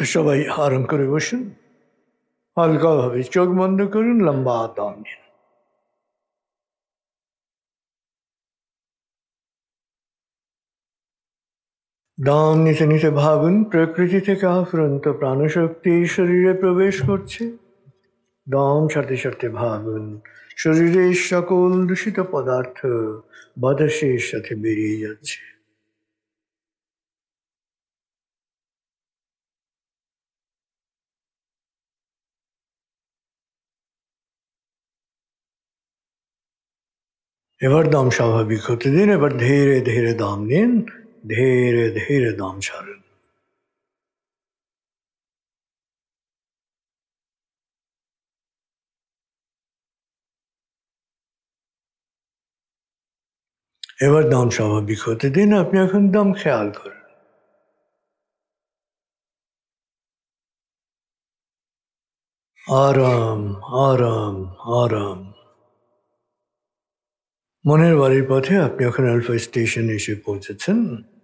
সবাই আরাম করে বসুন, হালকাভাবে চোখ বন্ধ করুন, লম্বা দম নিন। দম নিতে নিতে ভাবুন প্রকৃতি থেকে আফুরন্ত প্রাণশক্তি শরীরে প্রবেশ করছে। দম ছাড়তে ছাড়তে ভাবুন শরীরের সকল দূষিত পদার্থ বাতাসের সাথে বেরিয়ে যাচ্ছে। এবার দম স্বাভাবিক হতে দিন। এবার ধীরে ধীরে দম নিন, ধীরে ধীরে দম ছাড়ুন। এবার দম স্বাভাবিক হতে দিন। আপনি এখন দম খেয়াল করুন। আরাম, আরাম, আরাম। মনের বাড়ির পথে আপনি এখন আলফা স্টেশনে এসে পৌঁছেছেন।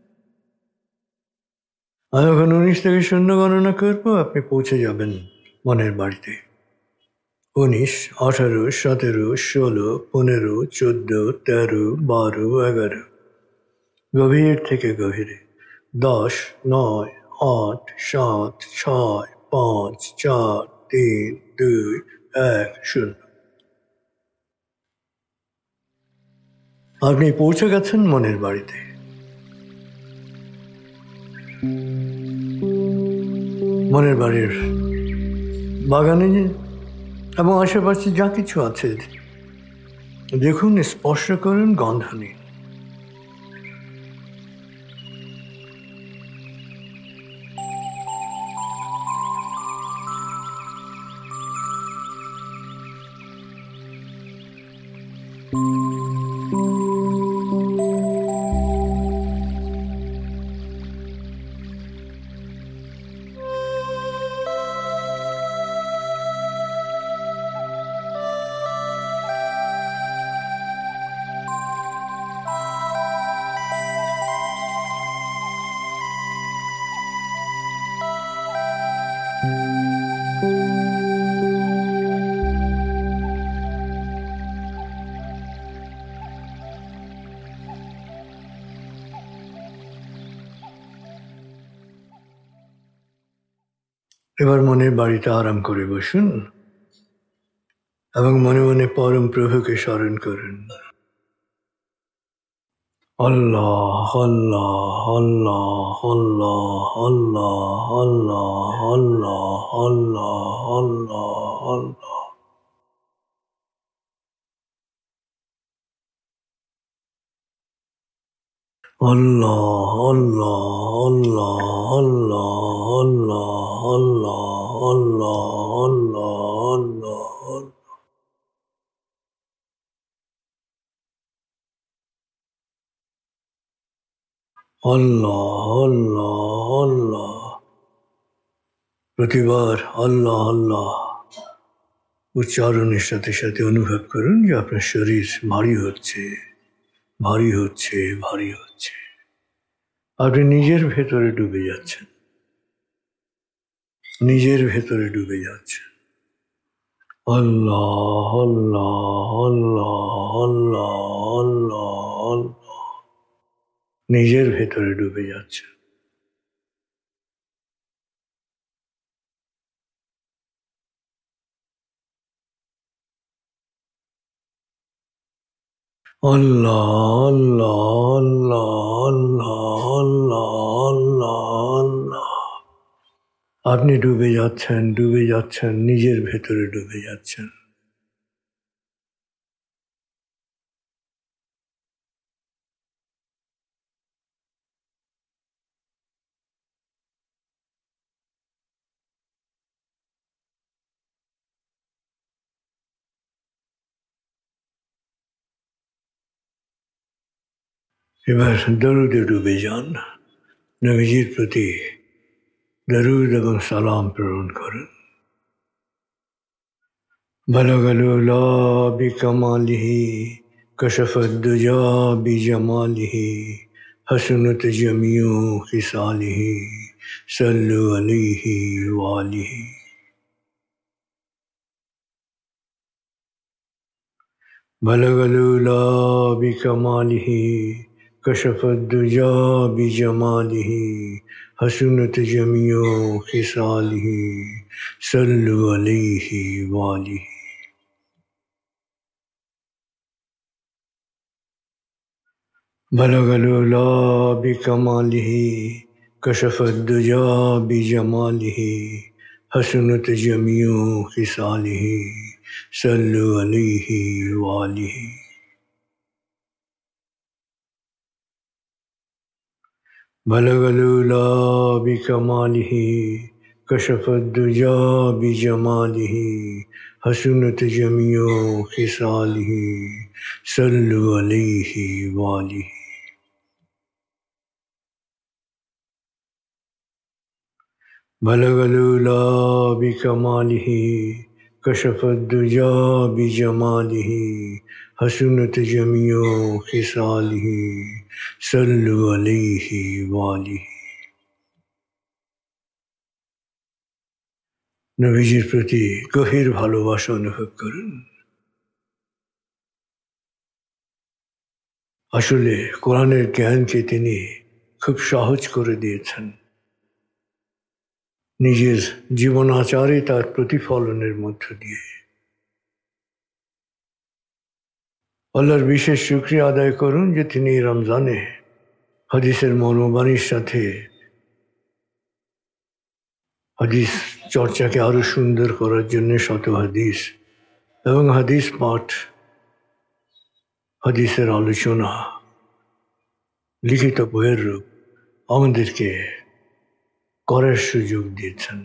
আমি এখন 19 থেকে 0 গণনা করবো, আপনি পৌঁছে যাবেন মনের বাড়িতে। 19, 18, 17, 16, 15, 14, 13, 12, 11। গভীর থেকে গভীরে। 10, 9, 8, 7, 6, 5, 4, 3, 2, 1, 0। আপনি পৌঁছে গেছেন মনের বাড়িতে। মনের বাড়ির বাগানে এবং আশেপাশে যা কিছু আছে দেখুন, স্পর্শ করুন, গন্ধ নিন। এবার মনের বাড়িতে আরাম করে বসুন এবং মনে মনে পরম প্রভুকে স্মরণ করুন। আল্লাহ, আল্লাহ, আল্লাহ, আল্লাহ, আল্লাহ, আল্লাহ, আল্লাহ, আল্লাহ, আল্লাহ, আল্লাহ। আল্লাহ, আল্লাহ, আল্লাহ, আল্লাহ, আল্লাহ, আল্লাহ, আল্লাহ, আল্লাহ, আল্লাহ। আল্লাহ, আল্লাহ, আল্লাহ। প্রতিবার আল্লাহ আল্লাহ উচ্চারণের সাথে সাথে অনুভব করুন যে আপনার শরীর ভারী হচ্ছে, ভারী হচ্ছে, ভারী হচ্ছে। আপনি নিজের ভেতরে ডুবে যাচ্ছেন, নিজের ভেতরে ডুবে যাচ্ছেন। আল্লাহ, আল্লাহ, আল্লাহ, আল্লাহ, আল্লাহ, আল্লাহ। নিজের ভেতরে ডুবে যাচ্ছেন। আল্লাহ, আল্লাহ, আল্লাহ, আল্লাহ, আল্লাহ, আল্লাহ। আপনি ডুবে যাচ্ছেন, ডুবে যাচ্ছেন, নিজের ভেতরে ডুবে যাচ্ছেন। এবার দরুদে ডুবে যান। নবীজির প্রতি দরুদ এবং সালাম প্রেরণ করেন। বলগল উলা বিকামালিহি কশফত দুজা বিজামালিহি হসনত জমিউ খিসালিহি सल्लु अलैहि वालिहि। बलगल उला बिकमालिहि कशफद्दुजा बिजमालिहि हसनत जमियो खिसालिहि सल्लु अलैहि वालिहि। बलगल उला बिकमालिहि कशफद्दुजा बिजमालिहि हसनत जमियो खिसालिहि सल्लु अलैहि वालिहि। बलगल उला बिकमालिहि कशफद्दुजा बिजमालिहि हसनत जमियो खिसालिहि सल्लु अलैहि वालिहि। बलगल उला बिकमालिहि कशफद्दुजा बिजमालिहि हसनत जमियो खिसालिहि सल्लु अलैहि वालिहि। নবীজির প্রতি গভীর ভালোবাসা অনুভব করুন। আসলে কোরআনের জ্ঞানকে তিনি খুব সহজ করে দিয়েছেন, নিজের জীবন আচারে তার প্রতিফলনের মধ্য দিয়ে। আল্লাহর বিশেষ শুকরিয়া আদায় করুন যে তিনি রমজানে হাদিসের মর্মবাণীর সাথে হাদিস চর্চাকে আরো সুন্দর করার জন্য শত হাদিস এবং হাদিস পাঠ, হাদিসের আলোচনা, লিখিত বইয়ের রূপ আমাদেরকে করার সুযোগ দিয়েছেন।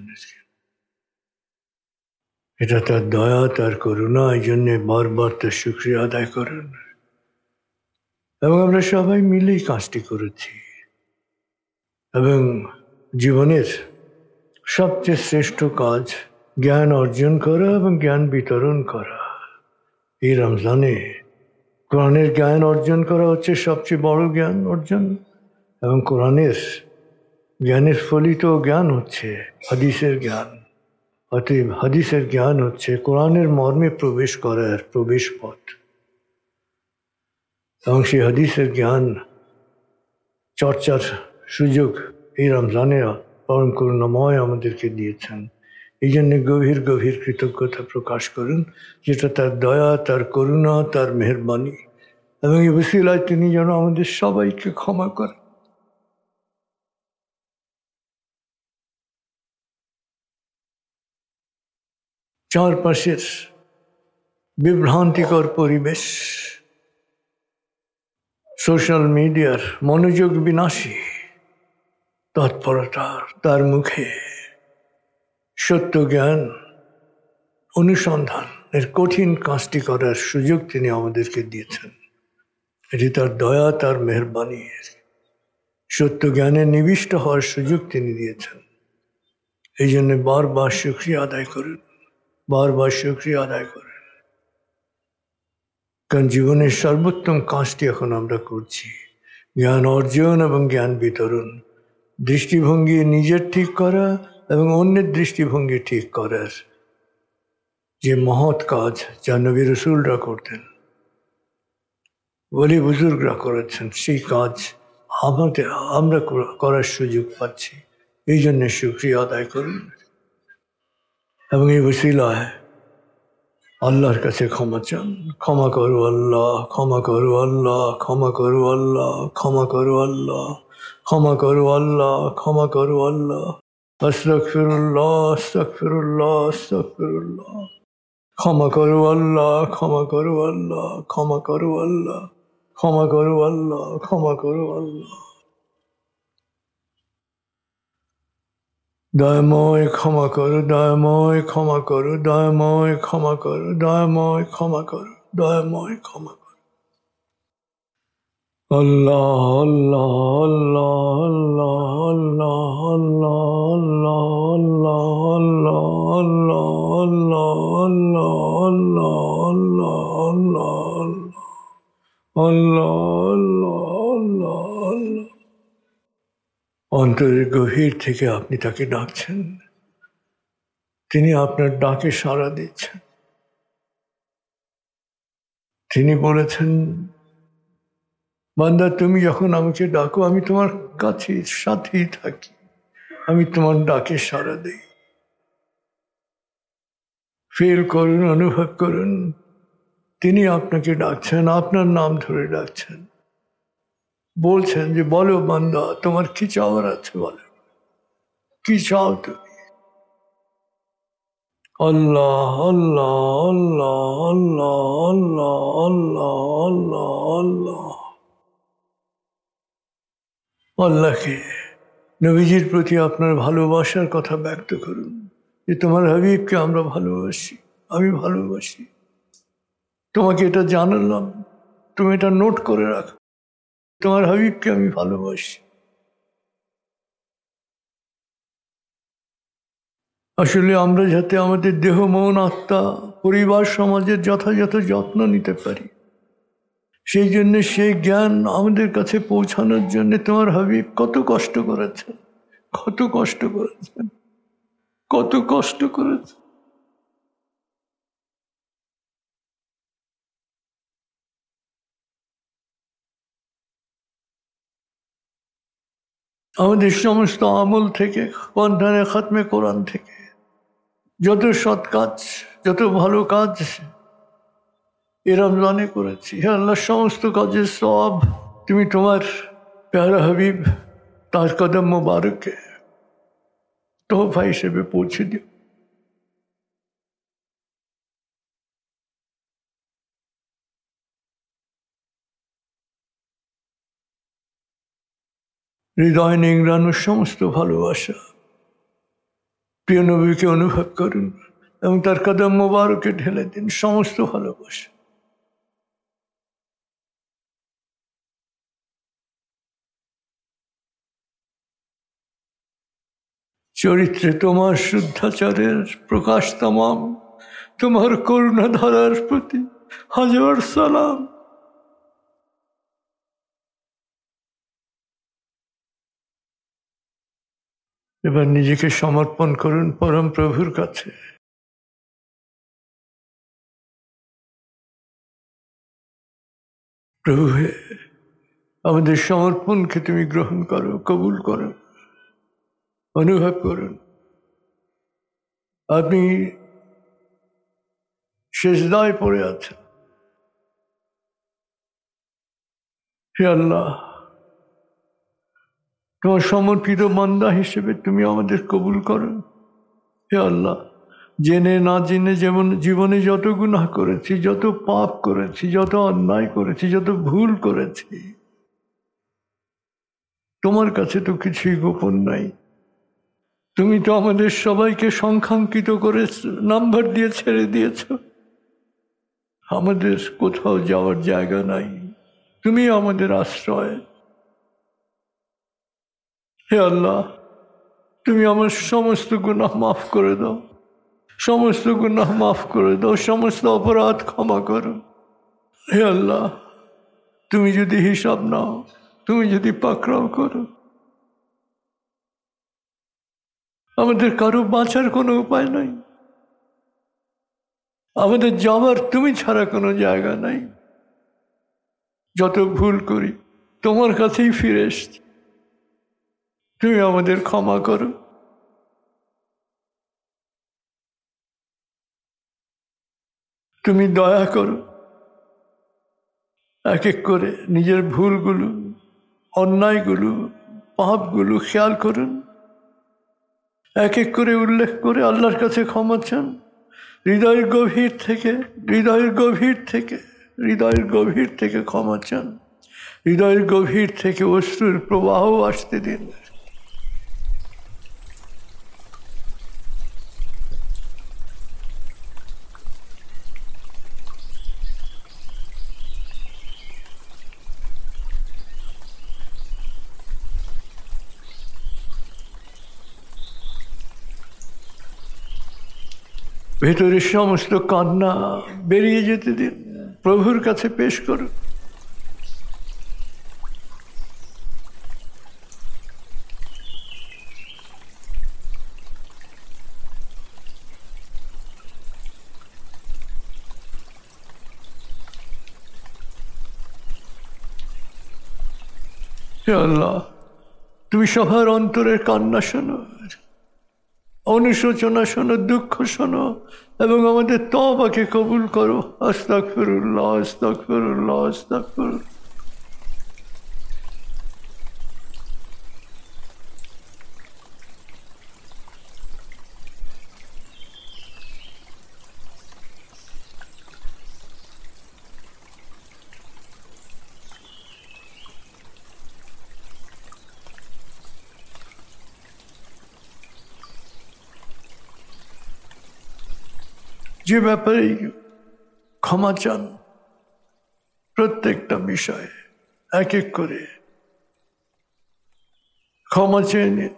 এটা তার দয়া, তার করুণা, এই জন্যে বারবার তার শুকরিয়া আদায় করেন। এবং আমরা সবাই মিলেই কাজটি করেছি এবং জীবনের সবচেয়ে শ্রেষ্ঠ কাজ জ্ঞান অর্জন করা এবং জ্ঞান বিতরণ করা। এই রমজানে কোরআনের জ্ঞান অর্জন করা হচ্ছে সবচেয়ে বড় জ্ঞান অর্জন, এবং কোরআনের জ্ঞানের ফলিত জ্ঞান হচ্ছে হাদিসের জ্ঞান। অতএব হাদিসের জ্ঞান হচ্ছে কোরআনের মর্মে প্রবেশ করার প্রবেশ পথ, এবং সেই হাদিসের জ্ঞান চর্চার সুযোগ এই রমজানে পরম করুণাময় আমাদেরকে দিয়েছেন। এই জন্য গভীর গভীর কৃতজ্ঞতা প্রকাশ করুন, যেটা তার দয়া, তার করুণা, তার মেহেরবানি, এবং এই ওসিলায় তিনি যেন আমাদের সবাইকে ক্ষমা করেন। চারপাশের বিভ্রান্তিকর পরিবেশ, সোশ্যাল মিডিয়ার মনোযোগ বিনাশী তৎপরতার, তার মুখে সত্য জ্ঞান অনুসন্ধান এর কঠিন কাজটি করার সুযোগ তিনি আমাদেরকে দিয়েছেন। এটি তার দয়া, তার মেহেরবানি। সত্য জ্ঞানে নিবিষ্ট হওয়ার সুযোগ তিনি দিয়েছেন। এই জন্য বারবার শুকরিয়া আদায় করুন, বারবার শুকরিয়া আদায় করেন। কারণ জীবনের সর্বোত্তম কাজটি এখন আমরা করছি, জ্ঞান অর্জন এবং জ্ঞান বিতরণ, দৃষ্টিভঙ্গি নিজের ঠিক করা এবং অন্যের দৃষ্টিভঙ্গি ঠিক করার যে মহৎ কাজ যা নবী রাসূলরা করতেন, ওলি বুজুর্গরা করেছেন, সেই কাজ আমরা করার সুযোগ পাচ্ছি। এই জন্য শুকরিয়া আদায় করুন এবং এই ওসিলায় আল্লাহর কাছে ক্ষমা চান। ক্ষমা করো আল্লাহ, ক্ষমা করো আল্লাহ, ক্ষমা করো আল্লাহ, ক্ষমা করো আল্লাহ, ক্ষমা করো আল্লাহ, ক্ষমা করো আল্লাহ। আস্তাগফিরুল্লাহ, আস্তাগফিরুল্লাহ, আস্তাগফিরুল্লাহ। ক্ষমা করো আল্লাহ, ক্ষমা করো আল্লাহ, ক্ষমা করো আল্লাহ, ক্ষমা করো আল্লাহ, ক্ষমা করো আল্লাহ। দয়াময় ক্ষমা করো, দয়াময় ক্ষমা করো, দয়াময় ক্ষমা করো, দয়াময় ক্ষমা করো, দয়াময় ক্ষমা করো। আল্লাহ আল্লাহ আল্লাহ আল্লাহ আল্লাহ আল্লাহ আল্লাহ আল্লাহ আল্লাহ আল্লাহ আল্লাহ আল্লাহ আল্লাহ আল্লাহ আল্লাহ আল্লাহ আল্লাহ। অন্তরের গভীর থেকে আপনি তাকে ডাকছেন, তিনি আপনার ডাকে সাড়া দিচ্ছেন। তিনি বলেছেন, বান্দা তুমি যখন আমাকে ডাকো আমি তোমার কাছে সাথেই থাকি, আমি তোমার ডাকে সাড়া দিই। ফিল করুন, অনুভব করুন, তিনি আপনাকে ডাকছেন, আপনার নাম ধরে ডাকছেন, বলছেন যে বলো বান্দা তোমার কি চাওয়ার আছে, বলো কি চাও তুমি। আল্লাহ আল্লাহ আল্লাহ আল্লাহ আল্লাহ আল্লাহ আল্লাহ আল্লাহ। আল্লাহকে, নবীজির প্রতি আপনার ভালোবাসার কথা ব্যক্ত করুন যে তোমার হাবিবকে আমরা ভালোবাসি, আমি ভালোবাসি। তোমাকে এটা জানালাম, তুমি এটা নোট করে রাখো, তোমার হাবিবকে আমি ভালোবাসি। আসলে আমরা যাতে আমাদের দেহ মন আত্মা পরিবার সমাজের যথাযথ যত্ন নিতে পারি, সেই জন্য সেই জ্ঞান আমাদের কাছে পৌঁছানোর জন্য তোমার হাবিব কত কষ্ট করেছেন, কত কষ্ট করেছেন, কত কষ্ট করেছেন। আমাদের সমস্ত আমল থেকে, বন্ধনে খাতমে কোরআন থেকে, যত সৎ কাজ, যত ভালো কাজ এ রমজানে করেছি, হে আল্লাহ সমস্ত কাজের সওয়াব তুমি তোমার প্যারা হাবিব তার কদম মোবারকে তোহফা হিসেবে পৌঁছে দিও। হৃদয় নিংড়ানোর সমস্ত ভালোবাসা প্রিয় নবীকে অনুভব করুন এবং তার কদম মোবারকে ঢেলে দিন সমস্ত ভালোবাসা। চরিত্রে তোমার শুদ্ধাচারের প্রকাশ তামাম, তোমার করুণা ধারার প্রতি হাজার সালাম। এবার নিজেকে সমর্পণ করুন পরম প্রভুর কাছে। প্রভু হে, আমাদের সমর্পণকে তুমি গ্রহণ করো, কবুল করো। অনুভব করুন আপনি সেজদায় পড়ে আছেন। হে আল্লাহ, তোমার সমর্পিত বান্দা হিসেবে তুমি আমাদের কবুল করো। হে আল্লাহ, জেনে না জেনে যেমন জীবনে যত গুনাহ করেছি, যত পাপ করেছি, যত অন্যায় করেছি, যত ভুল করেছি, তোমার কাছে তো কিছুই গোপন নাই। তুমি তো আমাদের সবাইকে সংখ্যাঙ্কিত করে নাম্বার দিয়ে ছেড়ে দিয়েছ। আমাদের কোথাও যাওয়ার জায়গা নাই, তুমি আমাদের আশ্রয়। হে আল্লাহ, তুমি আমার সমস্ত গুনাহ মাফ করে দাও, সমস্ত গুনাহ মাফ করে দাও, সমস্ত অপরাধ ক্ষমা করো। হে আল্লাহ, তুমি যদি হিসাব নাও, তুমি যদি পাকড়াও করো, আমাদের কারো বাঁচার কোনো উপায় নাই, আমাদের যাওয়ার তুমি ছাড়া কোনো জায়গা নাই। যত ভুল করি তোমার কাছেই ফিরে এসছি, তুমি আমাদের ক্ষমা করো। তুমি দয়া করো। এক এক করে নিজের ভুলগুলো, অন্যায়গুলো, পাপগুলো খেয়াল করুন, এক এক করে উল্লেখ করে আল্লাহর কাছে ক্ষমা চান। হৃদয়ের গভীর থেকে, হৃদয়ের গভীর থেকে, হৃদয়ের গভীর থেকে ক্ষমা চান। হৃদয়ের গভীর থেকে অশ্রুর প্রবাহ আসতে দিন। ভেতরের সমস্ত কান্না বেরিয়ে যেতে দিন, প্রভুর কাছে পেশ করুন। হে আল্লাহ, তুমি সবার অন্তরের কান্না শোনো, অনুশোচনা শোনো, দুঃখ শোনো এবং আমাদের তওবাকে কবুল করো। আস্তাগফিরুল্লাহ, আস্তাগফিরুল্লাহ, আস্তাগফিরুল্লাহ। যে ব্যাপারে ক্ষমা চান, প্রত্যেকটা বিষয়ে এক এক করে ক্ষমা চেয়ে নিন।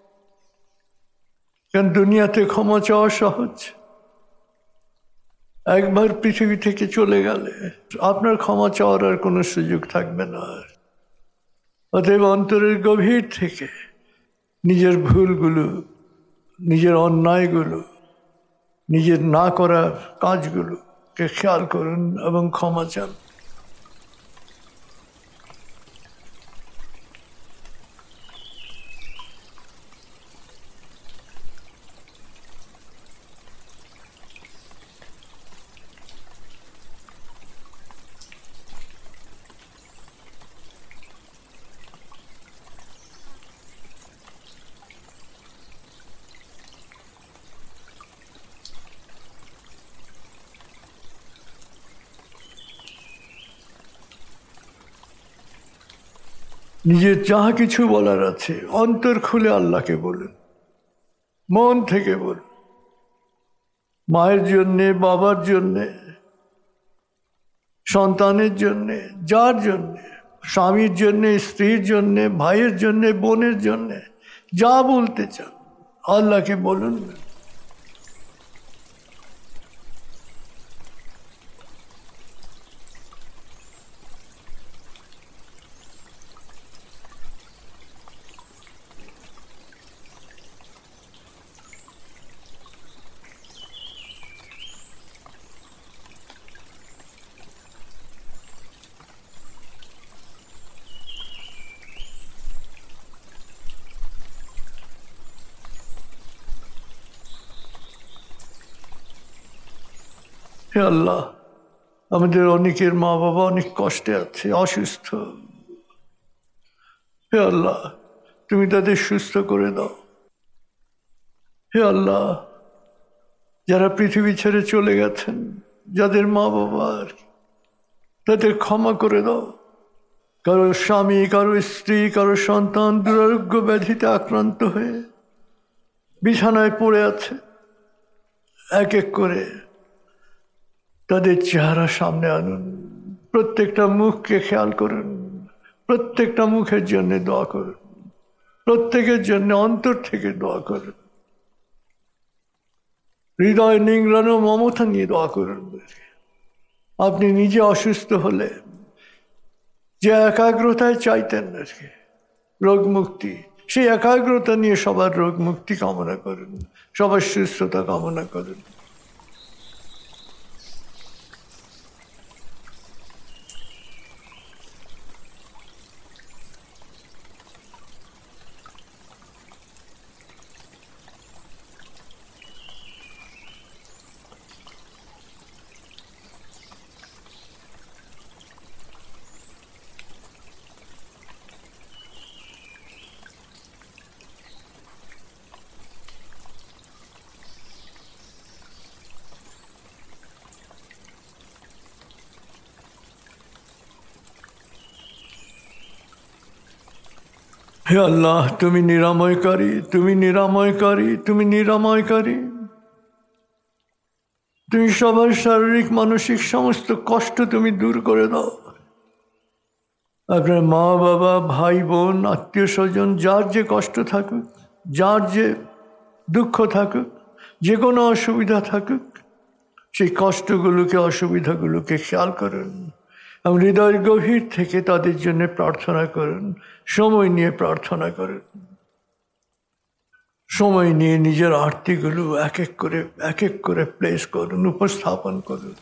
কারণ দুনিয়াতে ক্ষমা চাওয়া সহজ, একবার পৃথিবী থেকে চলে গেলে আপনার ক্ষমা চাওয়ার আর কোনো সুযোগ থাকবে না। অতএব অন্তরের গভীর থেকে নিজের ভুলগুলো, নিজের অন্যায়গুলো, নিজের না করার কাজগুলোকে খেয়াল করুন এবং ক্ষমা চান। নিজের যা কিছু বলার আছে অন্তর খুলে আল্লাহকে বলুন, মন থেকে বলুন। মায়ের জন্যে, বাবার জন্যে, সন্তানের জন্যে, যার জন্যে, স্বামীর জন্যে, স্ত্রীর জন্যে, ভাইয়ের জন্যে, বোনের জন্যে, যা বলতে চান আল্লাহকে বলুন। হে আল্লাহ, আমাদের অনেকের মা বাবা অনেক কষ্টে আছে, অসুস্থ। হে আল্লাহ, তুমি তাদের সুস্থ করে দাও। হে আল্লাহ, যারা পৃথিবী ছেড়ে চলে গেছেন, যাদের মা বাবা তাদের ক্ষমা করে দাও। কারো স্বামী, কারো স্ত্রী, কারো সন্তান দুরারোগ্য ব্যাধিতে আক্রান্ত হয়ে বিছানায় পড়ে আছে, এক এক করে তাদের চেহারা সামনে আনুন। প্রত্যেকটা মুখকে খেয়াল করুন, প্রত্যেকটা মুখের জন্য দোয়া করুন, প্রত্যেকের জন্য অন্তর থেকে দোয়া করুন। হৃদয় নিংড়ানো মমতা নিয়ে দোয়া করুন। আপনি নিজে অসুস্থ হলে যে একাগ্রতায় চাইতেন রোগ মুক্তি, সেই একাগ্রতা নিয়ে সবার রোগ মুক্তি কামনা করুন, সবার সুস্থতা কামনা করুন। হে আল্লাহ, তুমি নিরাময়কারী, তুমি নিরাময়কারী, তুমি নিরাময়কারী। তুমি সবার শারীরিক মানসিক সমস্ত কষ্ট তুমি দূর করে দাও। আপনার মা বাবা, ভাই বোন, আত্মীয় স্বজন, যার যে কষ্ট থাকুক, যার যে দুঃখ থাকুক, যে কোনো অসুবিধা থাকুক, সেই কষ্টগুলোকে, অসুবিধাগুলোকে খেয়াল করুন এবং হৃদয়ের গভীর থেকে তাদের জন্য প্রার্থনা করুন। সময় নিয়ে প্রার্থনা করুন, সময় নিয়ে নিজের আরতিগুলো এক এক করে প্লেস করুন, উপস্থাপন করুন।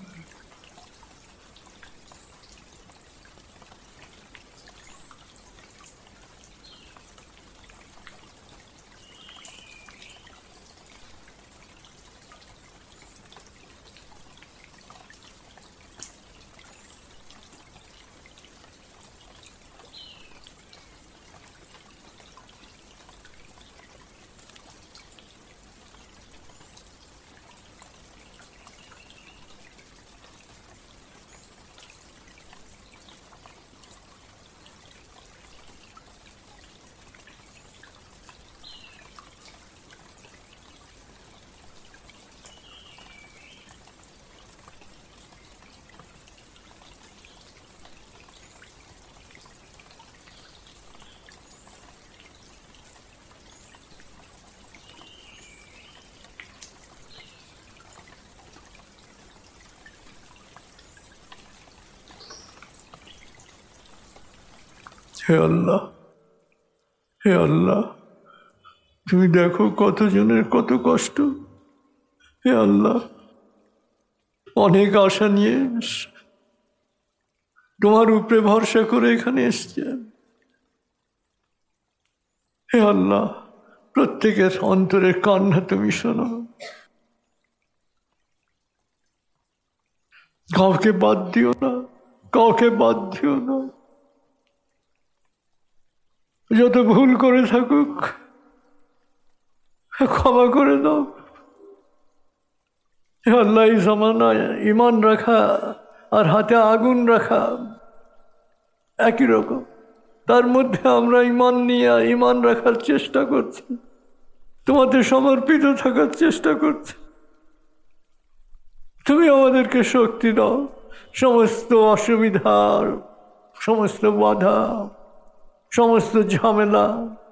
হে আল্লাহ, হে আল্লাহ, তুমি দেখো কতজনের কত কষ্ট। হে আল্লাহ, অনেক আশা নিয়ে তোমার উপরে ভরসা করে এখানে এসছে। হে আল্লাহ, প্রত্যেকের অন্তরের কান্না তুমি শোনো, কাউকে বাদ দিও না, কাউকে বাদ দিও না। যত ভুল করে থাকুক ক্ষমা করে দাও। হে আল্লাহ, এই জামানায় ইমান রাখা আর হাতে আগুন রাখা একই রকম। তার মধ্যে আমরা ইমান নিয়ে ইমান রাখার চেষ্টা করছি, তোমাদের সমর্পিত থাকার চেষ্টা করছি। তুমি আমাদেরকে শক্তি দাও, সমস্ত অসুবিধার, সমস্ত বাধা, সমস্ত ঝামেলা,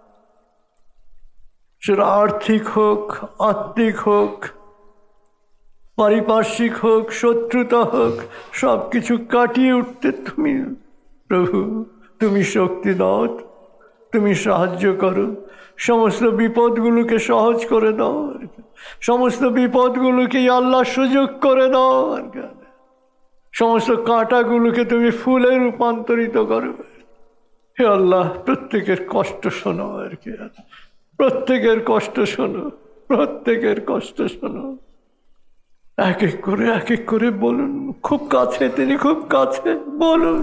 সেটা আর্থিক হোক, আত্মিক হোক, পারিপার্শ্বিক হোক, শত্রুতা হোক, সব কিছু কাটিয়ে উঠতে তুমি প্রভু, তুমি শক্তি দাও, তুমি সাহায্য করো। সমস্ত বিপদগুলোকে সহজ করে দাও, সমস্ত বিপদগুলোকে আল্লাহ সুযোগ করে দাও, সমস্ত কাঁটাগুলোকে তুমি ফুলে রূপান্তরিত করো। হে আল্লাহ, প্রত্যেকের কষ্ট শোনো আর কি, প্রত্যেকের কষ্ট শোনো, প্রত্যেকের কষ্ট শোনো। এক এক করে বলুন, খুব কাছে তিনি, খুব কাছে, বলুন।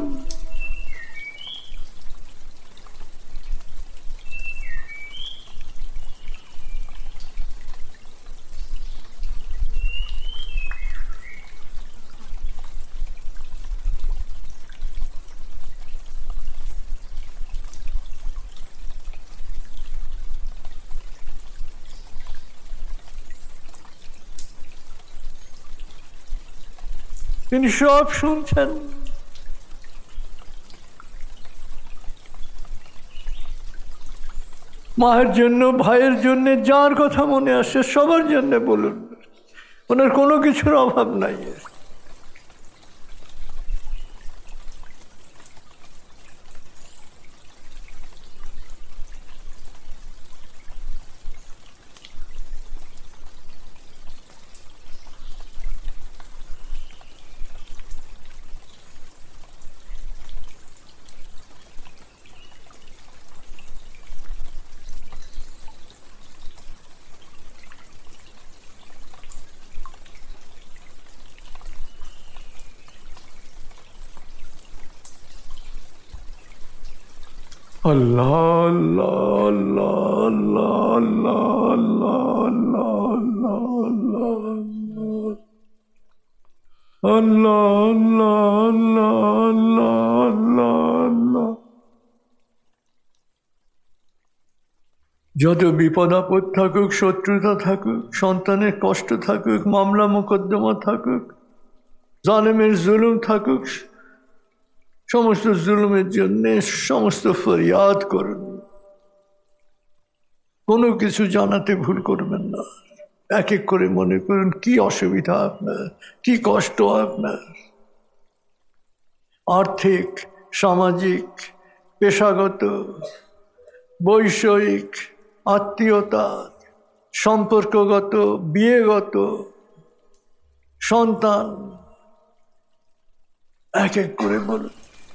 তিনি সব শুনছেন। মায়ের জন্য, ভাইয়ের জন্য, যার কথা মনে আসে সবার জন্য বলুন, ওনার কোনো কিছুর অভাব নাই। আল্লাহ আল্লাহ আল্লাহ আল্লাহ আল্লাহ আল্লাহ আল্লাহ আল্লাহ। যত বিপদ আপদ থাকুক, শত্রুতা থাকুক, সন্তানের কষ্ট থাকুক, মামলা মোকদ্দমা থাকুক, জালেমের জুলুম থাকুক, সমস্ত জুলুমের জন্য সমস্ত ফরিয়াদ করুন। কোনো কিছু জানাতে ভুল করবেন না। এক এক করে মনে করুন কি অসুবিধা আপনার, কি কষ্ট আপনার, আর্থিক, সামাজিক, পেশাগত, বৈষয়িক, আত্মীয়তা, সম্পর্কগত, বিয়েগত, সন্তান, এক এক করে বলুন।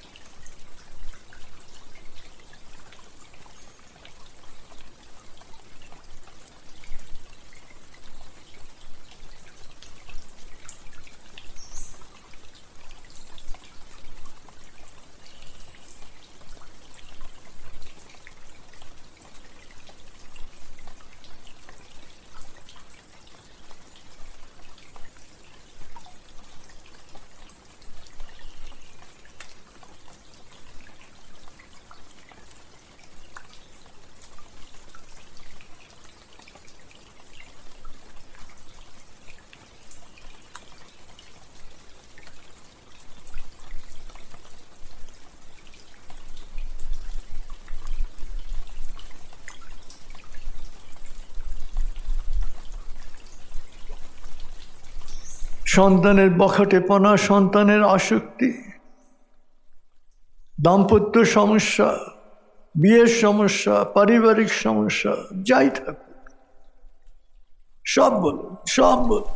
সন্তানের বখাটেপনা, সন্তানের আসক্তি, দাম্পত্য সমস্যা, বিয়ের সমস্যা, পারিবারিক সমস্যা, যাই থাকুক, সব বলুন, সব বলুন।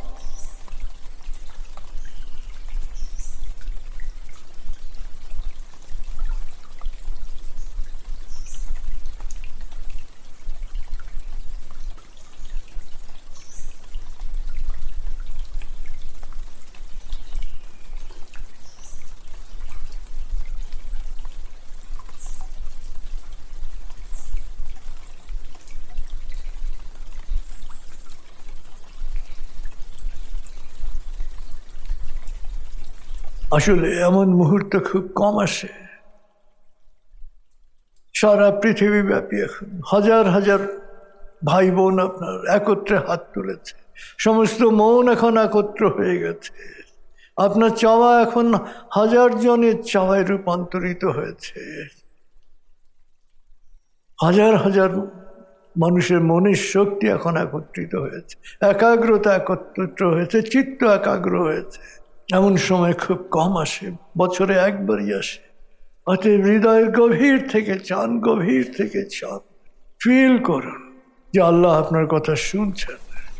আসলে এমন মুহূর্ত খুব কম আসে। সারা পৃথিবী ব্যাপী এখন হাজার হাজার ভাই বোন আপনার একত্রে হাত তুলেছে, সমস্ত মন এখন একত্র হয়ে গেছে। আপনার চাওয়া এখন হাজার জনের চাওয়ায় রূপান্তরিত হয়েছে। হাজার হাজার মানুষের মনের শক্তি এখন একত্রিত হয়েছে, একাগ্রতা একত্রিত হয়েছে, চিত্ত একাগ্র হয়েছে। এমন সময় খুব কম আসে, বছরে একবারই আসে। অতএব হৃদয়ের গভীর থেকে চান, গভীর থেকে চান, ফিল করুন যে আল্লাহ আপনার কথা শুনছেন।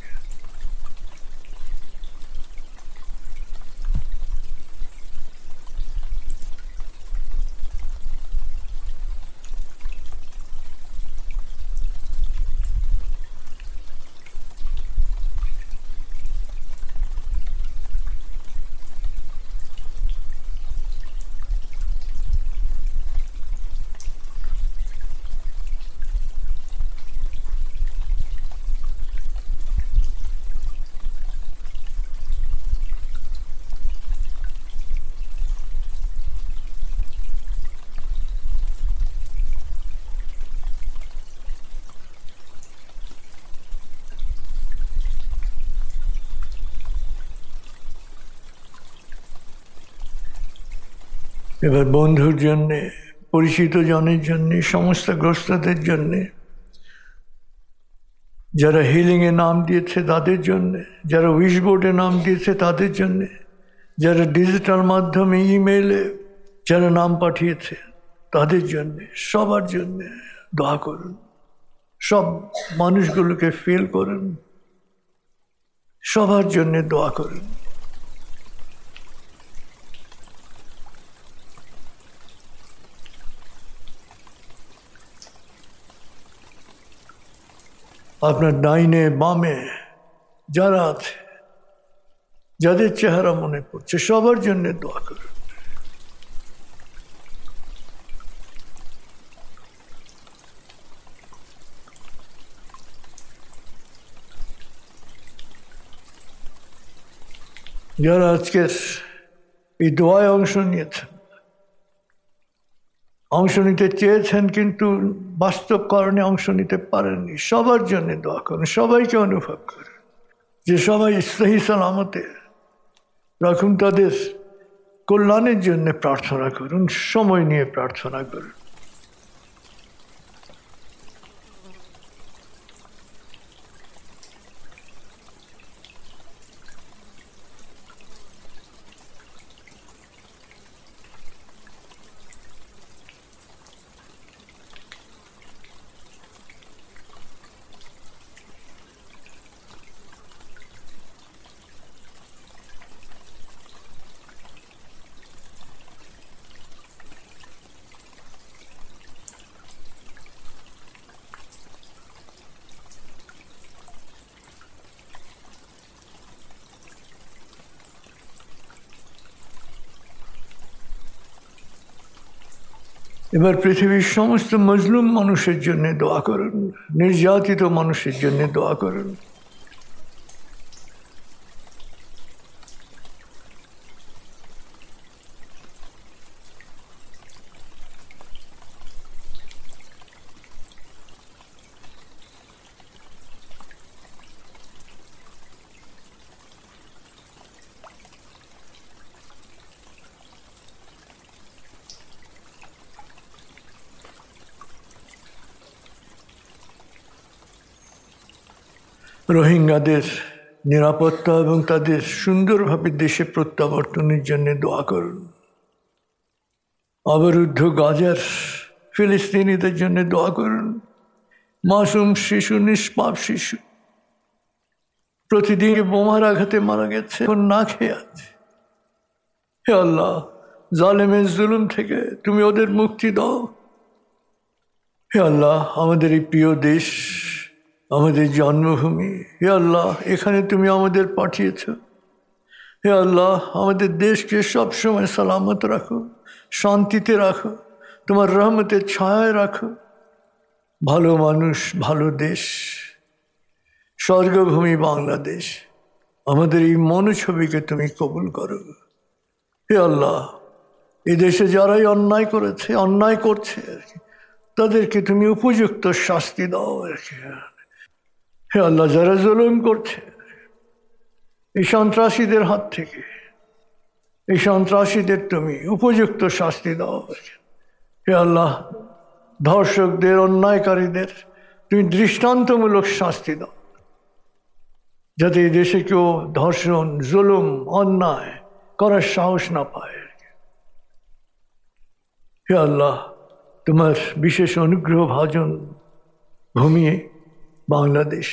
এবার বন্ধুর জন্যে, পরিচিত জনের জন্যে, সমস্ত গ্রস্তদের জন্যে, যারা হিলিংয়ে নাম দিয়েছে তাদের জন্যে, যারা উইশ বোর্ডে নাম দিয়েছে তাদের জন্যে, যারা ডিজিটাল মাধ্যমে ইমেইলে যারা নাম পাঠিয়েছে তাদের জন্যে, সবার জন্যে দোয়া করুন। সব মানুষগুলোকে ফিল করুন, সবার জন্যে দোয়া করুন। আপনার ডাইনে বামে যারা আছে, যাদের চেহারা মনে পড়ছে, সবার জন্য দোয়া করুন। যারা আজকের এই দোয়ায় অংশ নিয়েছেন, অংশ নিতে চেয়েছেন কিন্তু বাস্তব কারণে অংশ নিতে পারেননি, সবার জন্য দোয়া করুন। সবাইকে অনুভব করুন যে সবাই সহি সালামতে রাখুন, তাদের কল্যাণের জন্য প্রার্থনা করুন, সময় নিয়ে প্রার্থনা করুন। এবার পৃথিবীর সমস্ত মজলুম মানুষের জন্য দোয়া করুন, নির্যাতিত মানুষের জন্য দোয়া করুন। রোহিঙ্গাদের নিরাপত্তা এবং তাদের সুন্দরভাবে দেশে প্রত্যাবর্তনের জন্য দোয়া করুন। অবরুদ্ধ গাজার ফিলিস্তিনিদের জন্য দোয়া করুন। মাসুম শিশু, নিষ্পাপ শিশু প্রতিদিন বোমার আঘাতে মারা গেছে, এখন না খেয়ে আছে। হে আল্লাহ, জালেমের জুলুম থেকে তুমি ওদের মুক্তি দাও। হে আল্লাহ, আমাদের এই প্রিয় দেশ, আমাদের জন্মভূমি, হে আল্লাহ, এখানে তুমি আমাদের পাঠিয়েছ। হে আল্লাহ, আমাদের দেশকে সবসময় সালামত রাখো, শান্তিতে রাখো, তোমার রহমতের ছায়ায় রাখো। ভালো মানুষ, ভালো দেশ, স্বর্গভূমি বাংলাদেশ, আমাদের এই মনোছবিকে তুমি কবুল করো। হে আল্লাহ, এই দেশে যারাই অন্যায় করেছে, অন্যায় করছে আর কি, তাদেরকে তুমি উপযুক্ত শাস্তি দাও আর কি। হে আল্লাহ, যারা জুলুম করছে এই সন্ত্রাসীদের হাত থেকে, এই সন্ত্রাসীদের তুমি উপযুক্ত শাস্তি দাও। হে আল্লাহ, ধর্ষকদের, অন্যায়কারীদের তুমি দৃষ্টান্তমূলক শাস্তি দাও, যাতে এই দেশে কেউ ধর্ষণ, জুলুম, অন্যায় করার সাহস না পায়। হে আল্লাহ, তোমার বিশেষ অনুগ্রহ ভাজন ভূমি বাংলাদেশ,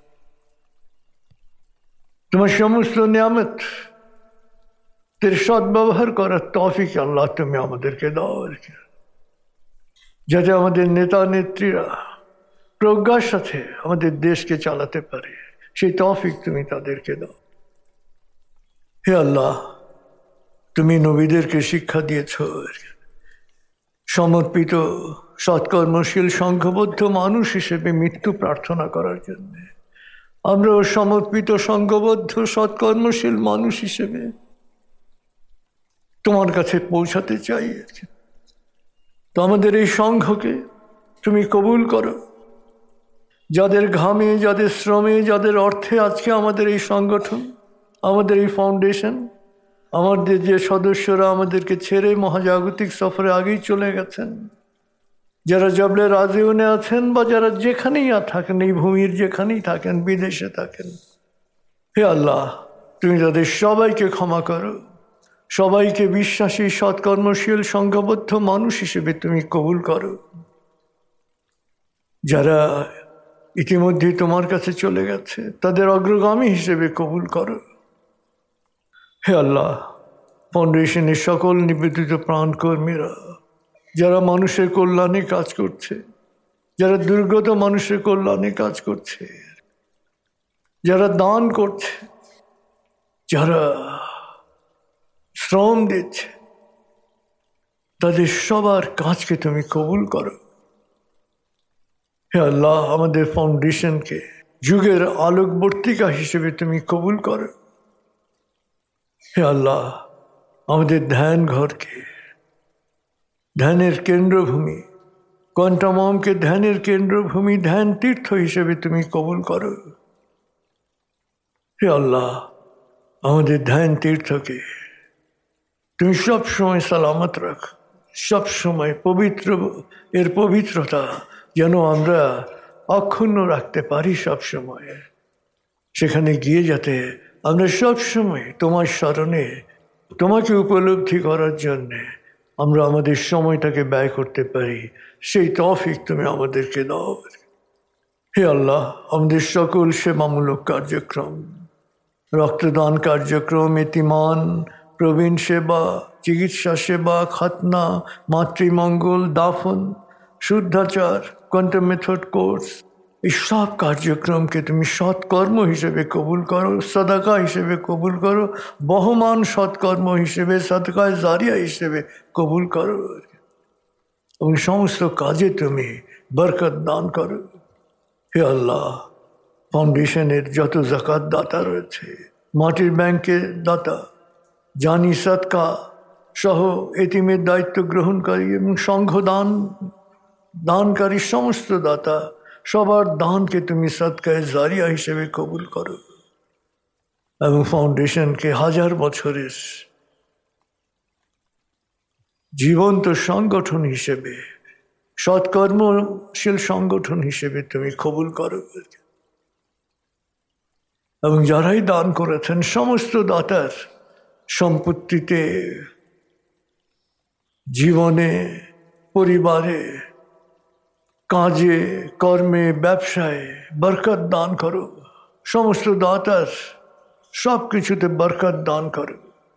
তোমার সমস্ত নিয়ামত তের সদ্ব্যবহার করার তৌফিক আল্লাহ তুমি আমাদেরকে দাও আর কি, যাতে আমাদের নেতা নেত্রীরা প্রজ্ঞার সাথে আমাদের দেশকে চালাতে পারে, সেই তৌফিক তুমি তাদেরকে দাও। হে আল্লাহ, তুমি নবীদেরকে শিক্ষা দিয়েছ সমর্পিত সৎকর্মশীল সংঘবদ্ধ মানুষ হিসেবে মৃত্যু প্রার্থনা করার জন্য। আমরাও সমর্পিত সংঘবদ্ধ সৎকর্মশীল মানুষ হিসেবে তোমার কাছে পৌঁছাতে চাই। তো আমাদের এই সংঘকে তুমি কবুল করো, যাদের ঘামে, যাদের শ্রমে, যাদের অর্থে আজকে আমাদের এই সংগঠন, আমাদের এই ফাউন্ডেশন, আমাদের যে সদস্যরা আমাদেরকে ছেড়ে মহাজাগতিক সফরে আগেই চলে গেছেন, যারা জবলে রাজিউনে আছেন বা যারা যেখানেই থাকেন, এই ভূমির যেখানেই থাকেন, বিদেশে থাকেন, হে আল্লাহ, তুমি তাদের সবাইকে ক্ষমা করো, সবাইকে বিশ্বাসী সৎকর্মশীল সংঘবদ্ধ মানুষ হিসেবে তুমি কবুল করো। যারা ইতিমধ্যে তোমার কাছে চলে গেছে তাদের অগ্রগামী হিসেবে কবুল করো। হে আল্লাহ, ফাউন্ডেশনের সকল নিবেদিত প্রাণকর্মীরা, যারা মানুষের কল্যাণে কাজ করছে, যারা দুর্গত মানুষের কল্যাণে কাজ করছে, যারা দান করছে, যারা শ্রম দিচ্ছে, তাদের সবার কাজকে তুমি কবুল করো। হে আল্লাহ, আমাদের ফাউন্ডেশনকে যুগের আলোকবর্তিকা হিসেবে তুমি কবুল করো। হে আল্লাহ, আমাদের ধ্যান ঘরকে ধ্যানের কেন্দ্রভূমি, কোয়ান্টামকে ধ্যানের কেন্দ্রভূমি, ধ্যান তীর্থ হিসেবে তুমি কবুল করো। হে আল্লাহ, আমাদের ধ্যান তীর্থকে তুমি সবসময় সালামত রাখ, সবসময় পবিত্র, এর পবিত্রতা যেন আমরা অক্ষুণ্ণ রাখতে পারি সবসময়। সেখানে গিয়ে যাতে আমরা সবসময় তোমার স্মরণে, তোমাকে উপলব্ধি করার জন্যে আমরা আমাদের সময়টাকে ব্যয় করতে পারি, সেই তৌফিক তুমি আমাদেরকে দাও। হে আল্লাহ, আমাদের সকল সেবামূলক কার্যক্রম, রক্তদান কার্যক্রম, এতিমান, প্রবীণ সেবা, চিকিৎসা সেবা, খাতনা, মাতৃমঙ্গল, দাফন, শুদ্ধাচার, কোয়ান্টাম মেথড কোর্স, এই সব কার্যক্রমকে তুমি সৎকর্ম হিসেবে কবুল করো, সাদাকা হিসেবে কবুল করো, বহমান সৎকর্ম হিসেবে, সাদকায় জারিয়া হিসেবে কবুল করো, এবং সমস্ত কাজে তুমি বরকত দান করো। হে আল্লাহ, ফাউন্ডেশনের যত জাকাত দাতা রয়েছে, মাটির ব্যাংকের দাতা, জানি সদকা সহ এতিমের দায়িত্ব গ্রহণকারী এবং সংঘ দানকারী সমস্ত দাতা, সবার দানকে তুমি সদকায়ে জারিয়া হিসেবে কবুল করো, এবং ফাউন্ডেশনকে হাজার বছরের জীবন্ত সংগঠন হিসেবে, সৎকর্মশীল সংগঠন হিসেবে তুমি কবুল করো। এবং যারাই দান করেছেন সমস্ত দাতার সম্পত্তিতে, জীবনে, পরিবারে কাজে কর্মে ব্যবসায় বরকত দান করো। সমস্ত দাতার সব কিছুতে বরকত দান করো।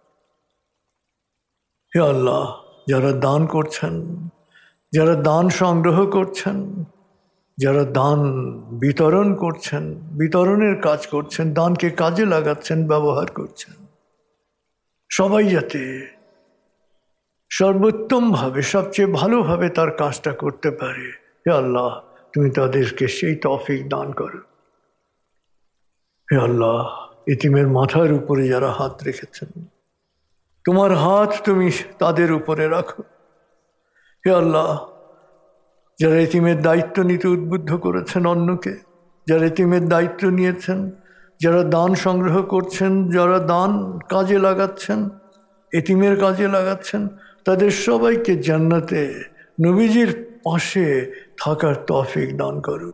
হে আল্লাহ, যারা দান করছেন, যারা দান সংগ্রহ করছেন, যারা দান বিতরণ করছেন, বিতরণের কাজ করছেন, দানকে কাজে লাগাচ্ছেন, ব্যবহার করছেন, সবাই যাতে সর্বোত্তমভাবে সবচেয়ে ভালোভাবে তার কাজটা করতে পারে। হে আল্লাহ, তুমি তাদেরকে সেই তৌফিক দান করো। হে আল্লাহ, ইতিমের মাথার উপরে যারা হাত রেখেছেন, তোমার হাত তুমি তাদের উপরে রাখো। হে আল্লাহ, যারা ইতিমের দায়িত্ব নিতে উদ্বুদ্ধ করেছেন অন্যকে, যারা ইতিমের দায়িত্ব নিয়েছেন, যারা দান সংগ্রহ করছেন, যারা দান কাজে লাগাচ্ছেন, এতিমের কাজে লাগাচ্ছেন, তাদের সবাইকে জান্নাতে নবীজির পাশে থাকার তৌফিক দান করো।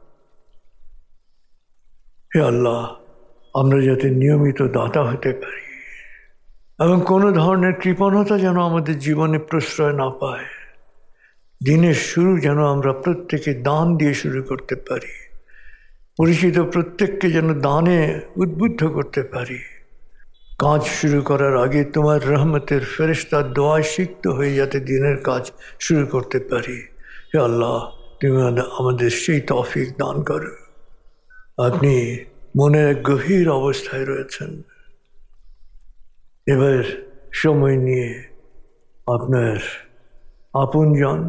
হে আল্লাহ, আমরা যাতে নিয়মিত দাতা হতে পারি এবং কোনো ধরনের কৃপণতা যেন আমাদের জীবনে প্রশ্রয় না পায়। দিনের শুরু যেন আমরা প্রত্যেকে দান দিয়ে শুরু করতে পারি, পরিচিত প্রত্যেককে যেন দানে উদ্বুদ্ধ করতে পারি। কাজ শুরু করার আগে তোমার রহমতের ফেরেশতার দোয়ায় সিক্ত হয়ে যাতে দিনের কাজ শুরু করতে পারি। হে আল্লাহ, তুমি আমাদের সেই তৌফিক দান করো। আপনি মনের এক গভীর অবস্থায় রয়েছেন, এবার সময় নিয়ে আপনার আপনজন,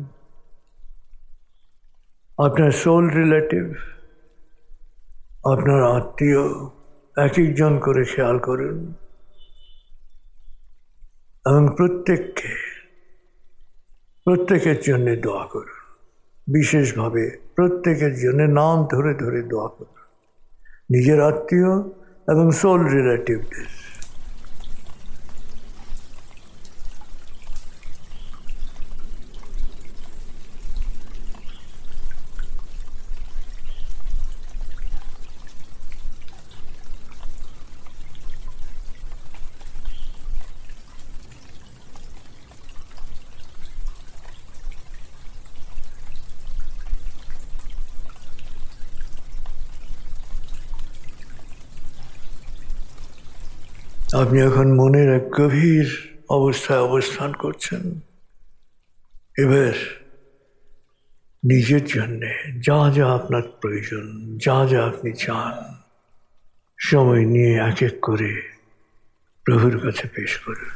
আপনার সোল রিলেটিভ, আপনার আত্মীয় এক একজন করে খেয়াল করুন এবং প্রত্যেকের জন্য দোয়া করুন। বিশেষভাবে প্রত্যেকের জন্য নাম ধরে ধরে দোয়া করুন, নিজের আত্মীয় এবং সোল রিলেটিভদের। আপনি এখন মনের এক গভীর অবস্থায় অবস্থান করছেন। এবার নিজের জন্যে যা যা আপনার প্রয়োজন, যা যা আপনি চান, সময় নিয়ে এক এক করে প্রভুর কাছে পেশ করুন।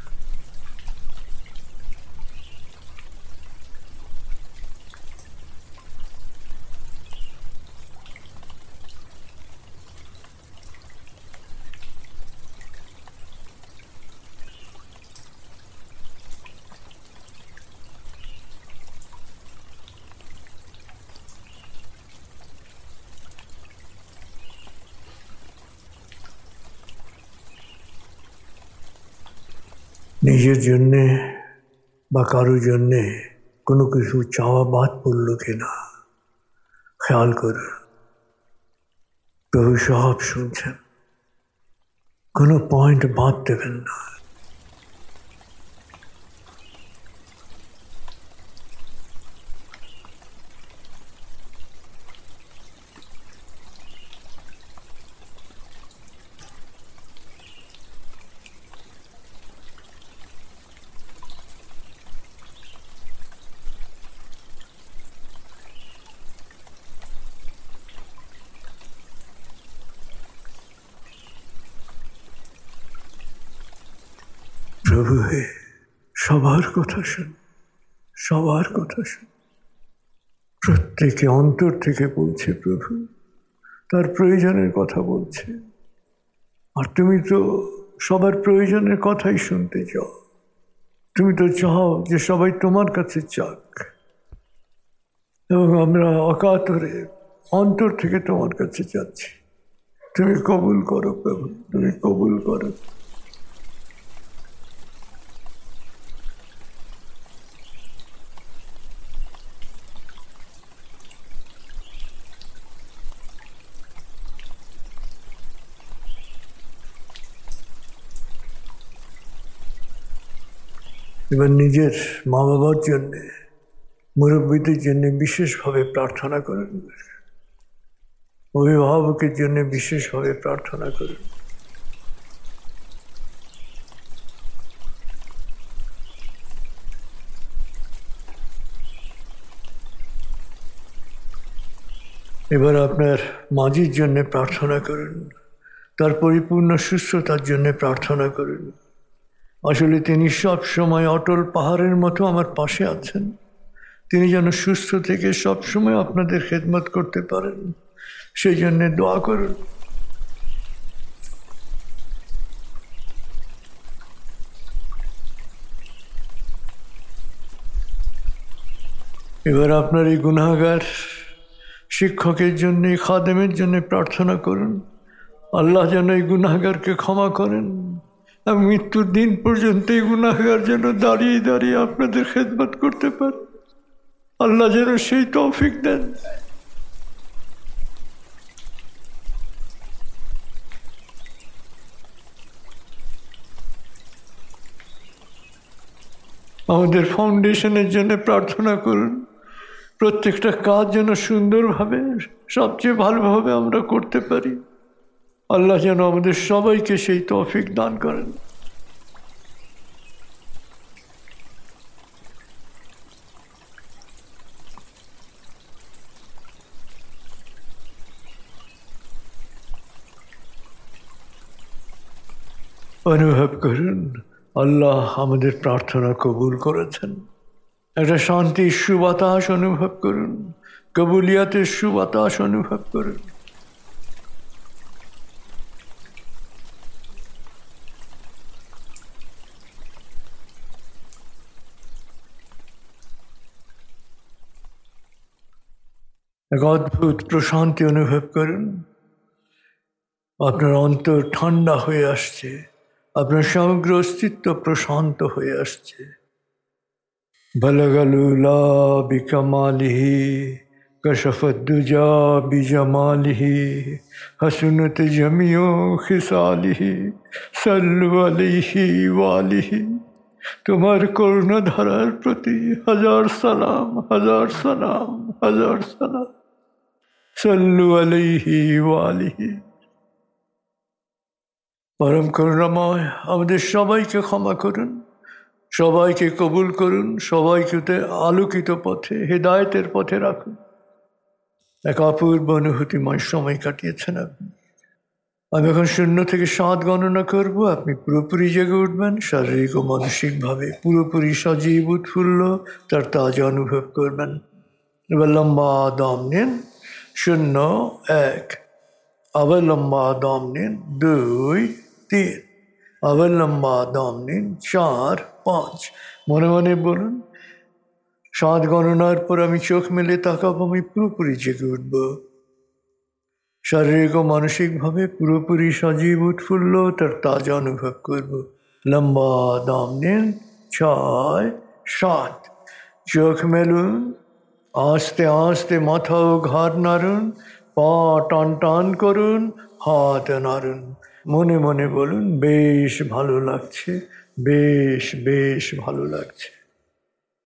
নিজের জন্যে বা কারোর জন্যে কোনো কিছু চাওয়া বাদ পড়ল কিনা খেয়াল করুন। প্রভু সব শুনছেন, কোনো পয়েন্ট বাদ দেবেন না। প্রভু হে, সবার কথা শুন, সবার কথা শুন। প্রত্যেকে অন্তর থেকে বলছে প্রভু, তার প্রয়োজনের কথা বলছে। আর তুমি তো সবার প্রয়োজনের কথাই শুনতে চাও। তুমি তো চাও যে সবাই তোমার কাছে চাক, এবং আমরা অকাতরে অন্তর থেকে তোমার কাছে যাচ্ছি। তুমি কবুল করো প্রভু, তুমি কবুল করো। এবার নিজের মা বাবার জন্যে, মুরব্বীদের জন্য বিশেষভাবে প্রার্থনা করুন, অভিভাবকের জন্য বিশেষভাবে প্রার্থনা করুন। এবার আপনার মাঝির জন্য প্রার্থনা করুন, তার পরিপূর্ণ সুস্থতার জন্য প্রার্থনা করুন। আসলে তিনি সব সময় অটল পাহাড়ের মতো আমার পাশে আছেন। তিনি যেন সুস্থ থেকে সবসময় আপনাদের খেদমত করতে পারেন, সেই জন্য দোয়া করুন। এবার আপনার এই গুনাহগার শিক্ষকের জন্য, খাদেমের জন্য প্রার্থনা করুন, আল্লাহ যেন এই গুনাহগারকে ক্ষমা করেন এবং মৃত্যুর দিন পর্যন্ত এই গুনাহগার যেন দাঁড়িয়ে দাঁড়িয়ে আপনাদের খেদমত করতে পারে। আল্লাহ যেন সেই তৌফিক দেন। আমাদের ফাউন্ডেশনের জন্য প্রার্থনা করুন, প্রত্যেকটা কাজ যেন সুন্দরভাবে, সবচেয়ে ভালোভাবে আমরা করতে পারি। আল্লাহ যেন আমাদের সবাইকে সেই তৌফিক দান করেন। অনুভব করুন আল্লাহ আমাদের প্রার্থনা কবুল করেছেন। একটা শান্তির সুবাতাস অনুভব করুন, কবুলিয়াতের সুবাতাস অনুভব করুন। এক অদ্ভুত প্রশান্তি অনুভব করুন, আপনার অন্তর ঠান্ডা হয়ে আসছে, আপনার সমগ্র অস্তিত্ব প্রশান্ত হয়ে আসছে। বলগলুলা বিকমালিহি কশফত দুজা বিজমালিহি হসনত জমিও খিসালিহি সাল্লু আলাইহি ওয়ালিহি। তোমার করুণাধারার প্রতি হাজার সালাম, হাজার সালাম, হাজার সালাম। সাল্লু আলাইহি ওয়ালিহি। পরম করুণাময় আমাদের সবাইকে ক্ষমা করুন, সবাইকে কবুল করুন, সবাইকে আলোকিত পথে, হেদায়েতের পথে রাখুন। এক অপূর্ব অনুভূতিময় সময় কাটিয়েছেন আপনি। আমি এখন 0 থেকে 7 গণনা করব, আপনি পুরোপুরি জেগে উঠবেন, শারীরিক ও মানসিকভাবে পুরোপুরি সজীব উৎফুল্ল তার তাজা অনুভব করবেন। এবার লম্বা দম নিন, 0, 1, আবার লম্বা দম নিন, 2, 3, আবার লম্বা দম নিন, 4, 5। মনে মনে বলুন, 7 গণনার পর আমি চোখ মেলে তাকাবো, আমি পুরোপুরি জেগে উঠব, শারীরিক ও মানসিকভাবে পুরোপুরি সজীব উৎফুল্ল তার তাজা অনুভব করব। লম্বা দম নিন, 6, 7। চোখ মেলুন, আস্তে আস্তে মাথা ও ঘাড় নাড়ুন, পা টান টান করুন, হাত নাড়ুন। মনে মনে বলুন, বেশ ভালো লাগছে, বেশ বেশ ভালো লাগছে।